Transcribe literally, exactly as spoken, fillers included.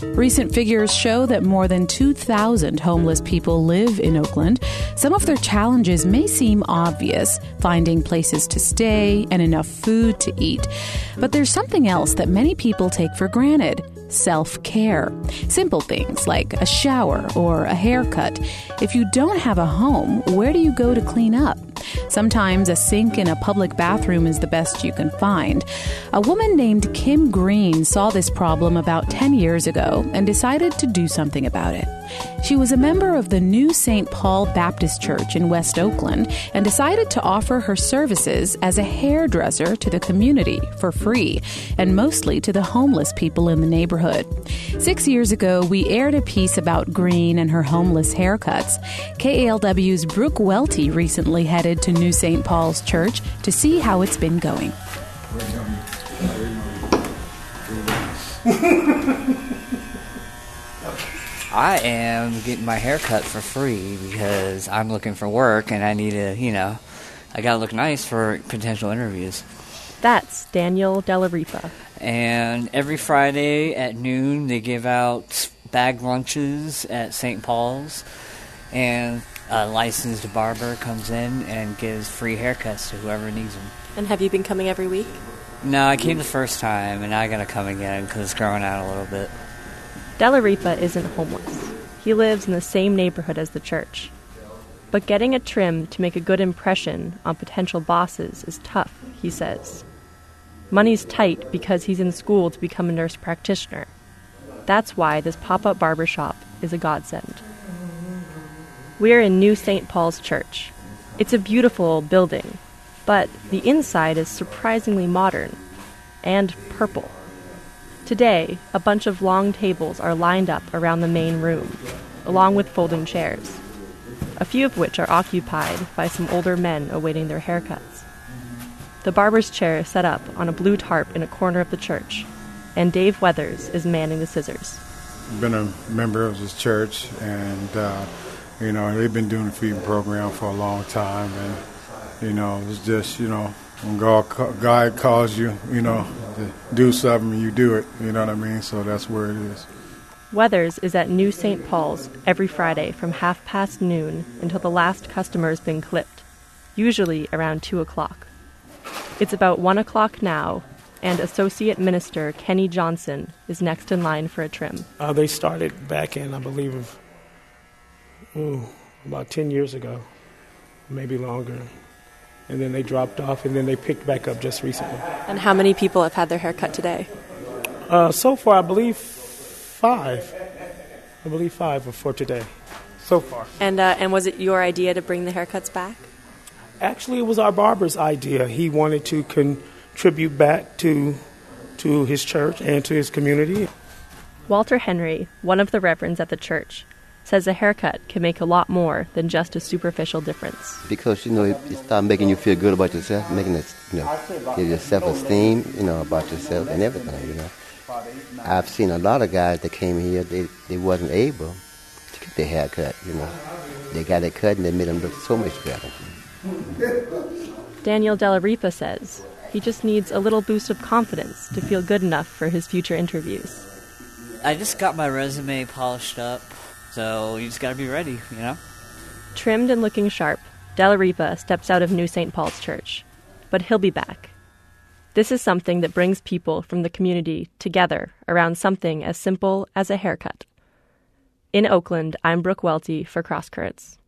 Recent figures show that more than two thousand homeless people live in Oakland. Some of their challenges may seem obvious, finding places to stay and enough food to eat. But there's something else that many people take for granted: self-care. Simple things like a shower or a haircut. If you don't have a home, where do you go to clean up? Sometimes a sink in a public bathroom is the best you can find. A woman named Kim Green saw this problem about ten years ago and decided to do something about it. She was a member of the New Saint Paul Baptist Church in West Oakland and decided to offer her services as a hairdresser to the community for free, and mostly to the homeless people in the neighborhood. Six years ago, we aired a piece about Green and her homeless haircuts. K A L W's Brooke Welty recently headed to New Saint Paul's Church to see how it's been going. I am getting my hair cut for free because I'm looking for work and I need to, you know, I gotta look nice for potential interviews. That's Daniel Della Ripa. And every Friday at noon they give out bag lunches at Saint Paul's, and a licensed barber comes in and gives free haircuts to whoever needs them. And have you been coming every week? No, I came the first time and I gotta come again because it's growing out a little bit. Della Ripa isn't homeless. He lives in the same neighborhood as the church. But getting a trim to make a good impression on potential bosses is tough, he says. Money's tight because he's in school to become a nurse practitioner. That's why this pop-up barbershop is a godsend. We're in New Saint Paul's Church. It's a beautiful building, but the inside is surprisingly modern and purple. Today, a bunch of long tables are lined up around the main room, along with folding chairs, a few of which are occupied by some older men awaiting their haircuts. The barber's chair is set up on a blue tarp in a corner of the church, and Dave Weathers is manning the scissors. I've been a member of this church, and, uh, you know, they've been doing the feeding program for a long time, and, you know, it's just, you know, when God, God calls you, you know, to do something, you do it, you know what I mean? So that's where it is. Weathers is at New Saint Paul's every Friday from half past noon until the last customer's been clipped, usually around two o'clock. It's about one o'clock now, and Associate Minister Kenny Johnson is next in line for a trim. Uh, they started back in, I believe, ooh, about ten years ago, maybe longer. And then they dropped off, and then they picked back up just recently. And how many people have had their hair cut today? Uh, so far, I believe five. I believe five for today, so far. And uh, and was it your idea to bring the haircuts back? Actually, it was our barber's idea. He wanted to contribute back to to his church and to his community. Walter Henry, one of the reverends at the church, says a haircut can make a lot more than just a superficial difference. Because, you know, it, it starts making you feel good about yourself, making it, you know, give you self-esteem, you know, about yourself and everything, you know. I've seen a lot of guys that came here, they, they wasn't able to get their hair cut, you know. They got it cut and they made them look so much better. Daniel Della Ripa says he just needs a little boost of confidence to feel good enough for his future interviews. I just got my resume polished up. So you just gotta be ready, you know? Trimmed and looking sharp, Della Ripa steps out of New Saint Paul's Church. But he'll be back. This is something that brings people from the community together around something as simple as a haircut. In Oakland, I'm Brooke Welty for Cross Currents.